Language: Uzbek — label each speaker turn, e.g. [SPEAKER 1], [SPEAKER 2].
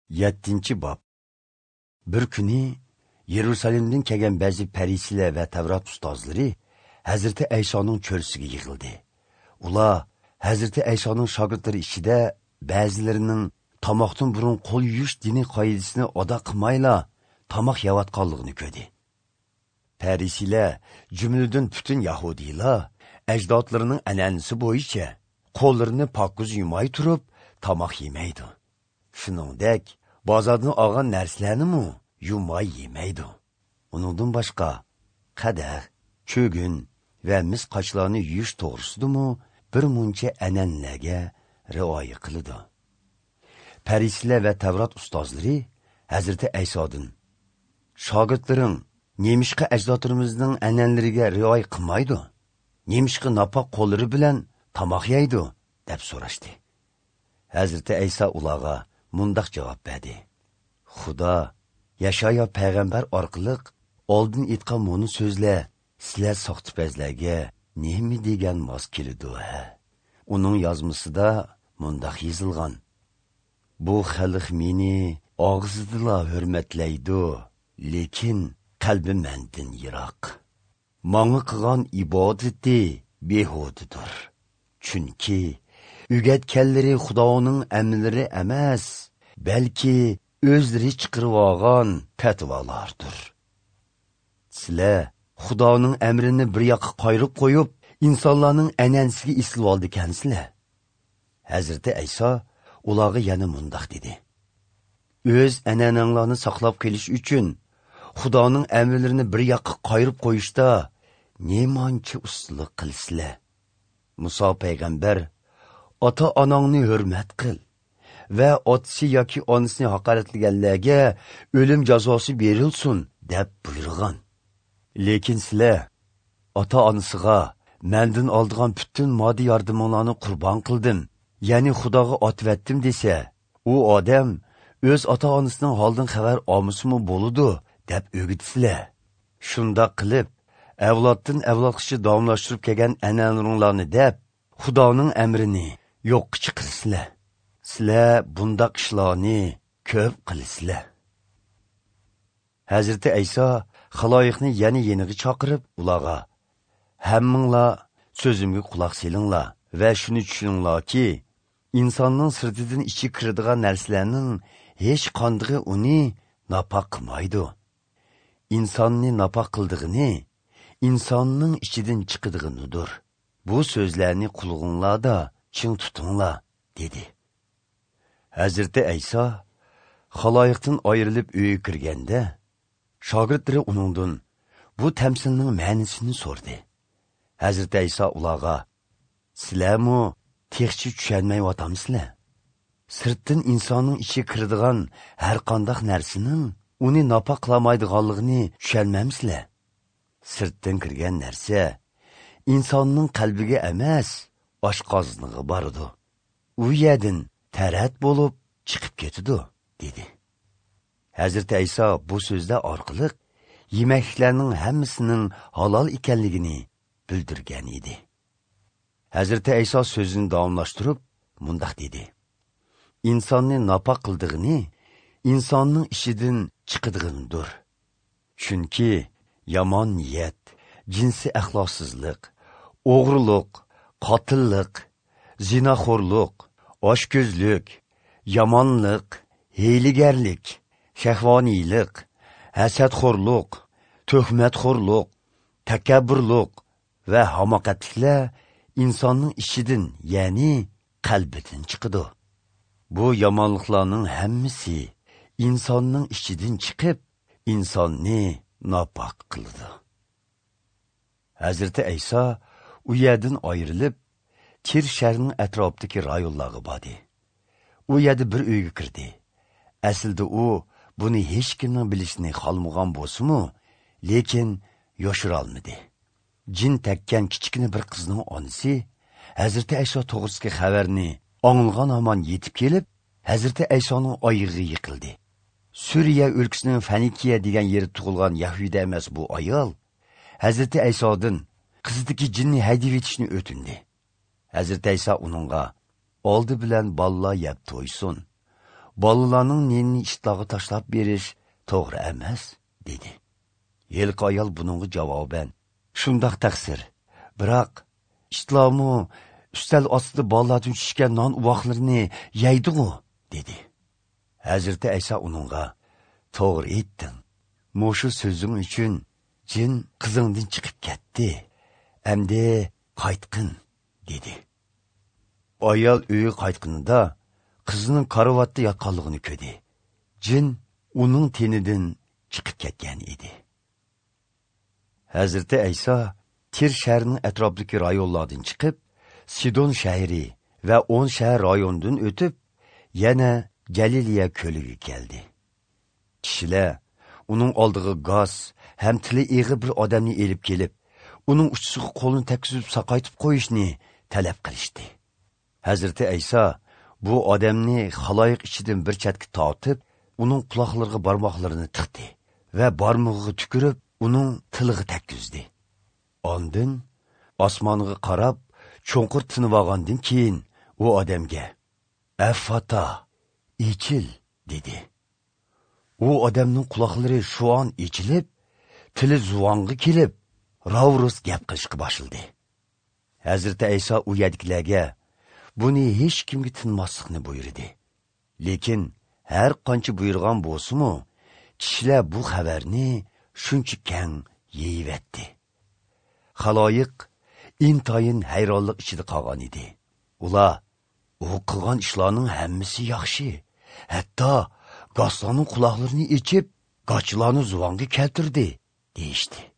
[SPEAKER 1] 7. Bab. Bir kuni Yerusalimdan kelgan ba'zi parisilar va Tavrat ustozlari Hazrati Aysoning cho'rsiga yig'ildi. Ular Hazrati Aysoning shogirdlari ichida ba'zilarining tomoqdan burun qo'l yuvish diniy qoidasini ado qilmayla tomoq yeyotganligini ko'rdi. Parisilar jumladan butun yahudiylar ajdodlarining an'anasi bo'yicha qo'llarini pokiz yumay turib tomoq yemaydi. Shuningdek, bozordan olgan narsalarni yumay yemaydi. Uningdan boshqa qadah, cho'gin va mis qochlarni yuvish to'g'risidami bir muncha an'analarga rioya qiladi. Parisilar va Tavrat ustozlari Hazrati Aysodan: "Shogirdlaring nemishqa ajdodlarimizning an'analariga rioya qilmaydi? Nemishqa napoq qo'llari bilan tomoq yeydi?" deb so'rashdi. Hazrati Ayso ularga mundaq javob berdi: "Xudo Yashaya payg'ambar orqali oldin aytgan muni so'zlar sizlar soxtipazlarga nima degan mos keladi ha? Uning yozmasida mundaq yozilgan: Bu xalq meni og'zida hurmatlaydi, lekin qalbi mendan yiroq. Menga qilgan ibodati behudadir. Chunki o'rgatganlari Xudoning amrlari emas, balki o'zlari chiqarib olgan fatvolardir. Sizlar Xudoning amrini bir yoqqa qo'yib qo'yib, insonlarning an'anasiga islib oldikansizlar." Hazrati Ayso ularga yana mundaq dedi: "O'z an'ananglarni saqlab qolish uchun Xudoning amrlarini bir yoqqa qo'yib qo'yishda nemancha ustulik qilsizlar. Muso payg'ambar ota-onangni hurmat qil va otasi yoki onasini haqoratlaganlarga o'lim jazosi berilsin deb buyurgan. Lekin sizlar ota-onasiga mendan oldigan butun moddiy yordamlarni qurbon qildim, ya'ni Xudoga otvatdim desa, u odam o'z ota-onasining holdan xabar olmasimi bo'ladi deb o'gidsizlar. Shunda qilib avloddan avlodgacha davomlashtirib kelgan an'analarni deb Xudoning amrini yo'qqa chiqarsizlar. Sizlar bundaq ishlarni ko'p qilasizlar." Hazrati Ayso xaloyiqni yana yeniga chaqirib ularga: "Hammanglar so'zimga quloq selinglar va shuni tushuninglarki, insonning sirtidan ichi kiradigan narsalarning hech qandig'i uni napoq qilmaydi. Insonni napoq qildig'ini insonning ichidan chiqadiganidir. Bu so'zlarni qulog'inglarda ching tutinglar" dedi. Hazrati Ayso xaloyiqdan ayrilib uyga kirganda, shogirdlari uningdan bu tamsilning ma'nosini so'rdi. Hazrati Ayso ularga: "Sizlarmi texchi tushunmayotgamsizlar? Sirtdan insonning ichiga kiradigan har qanday narsaning uni napoq qilmaydiganligini tushunmaysizlar? Sirtdan kirgan narsa insonning qalbiga emas, oshqozoniga boradi. U yerdan tarat bo'lib chiqib ketadi" dedi. Hazrati Ayso bu so'zlar orqali yemeklarning hammasining halol ekanligini bildirgan edi. Hazrati Ayso so'zini davomlashtirib mundaq dedi: "İnsonni napoq qildig'ini insonning ishidan chiqadiganidir. Chunki yomon niyat, jinsiy axloqsizlik, o'g'rilik, qotillik, zinaxo'rlik, oshko'zlik, yomonlik, hiylagarlik, shahvoniylik, hasadxo'rlik, tuhmatxo'rlik, takabburlik va hamoqatliklar insonning ichidan, ya'ni qalbidan chiqadi. Bu yomonliklarning hammasi insonning ichidan chiqib, insonni napoq qiladi." Hazrati Ayso u yerdan ayrilib, Tir shahrning atrofidagi rayonlarga bordi. U yerda bir uyga kirdi. Aslida u buni hech kimning bilishini xohlamagan bo'lsa-mu, lekin yoshira olmadi. Jin takkan kichkina bir qizning onasi Hazrati Ayso to'g'risidagi xabarni anglagan hamon yetib kelib, Hazrati Aysoning oyog'iga yiqildi. Suriya o'lkasining Fanikiya degan yerda tug'ilgan Yahuda emas bu ayol Hazrati Aysodan qizidagi jinni haydab etishni o'tindi. Hazrati Ayso uningga: "Oldi bilan balla yeb to'ysun. balalarning neni ishlog'i tashlab berish to'g'ri emas, dedi. Yelqi ayol buningga javoban, shundoq taqsir. Biroq ishlamu ustal ostida balalardan tushgan non uvoqlarini yeydi-ku, dedi. Hazrati Aysa uningga, to'g'ri aytding. Mushu so'zing uchun jin qizingdan chiqib ketdi. Endi qaytqin, dedi. Ayol uyi qaytqinida qizining karavotda yotganligini ko'rdi. Jin uning tenidan chiqib ketgan edi. Hazrati Aysa Tir shahrining atrofidagi rayonlardan chiqib, Sidon shahri va 10 shahar rayonidan o'tib, yana Galiliya ko'liga keldi. Kishilar uning oldiga gaz ham tili eg'i bir odamni elib kelib, uning uchisiga qo'lini tekkizib saqaytib qo'yishni talab qilishdi. Hazrati Aysa bu odamni xaloyiq ichidan bir chetga tortib, uning quloqlariga barmoqlarini tiqdi va barmog'iga tukirib, uning tiliga tekkizdi. Ondan osmonga qarab, cho'nqir tinib olgandan keyin u odamga "Affata, ichil", dedi. U odamning quloqlari shu an ichilib, tili zuvonga kelib, ravrus gap qilishga boshladi. Hazrati Aysa u yerdagilarga buni hech kimga tinmaslikni buyurdi. Lekin har qancha buyurgan bo'lsa-mu, kishilar bu xabarni shuncha keng yeyivetdi. Xaloyiq intayin hayronlik ichida qolgan edi. Ular u qilgan ishlarning hammasi yaxshi. Hatto goslarning quloqlarini ichib, qochlarni zuvonga keltirdi, deyishdi.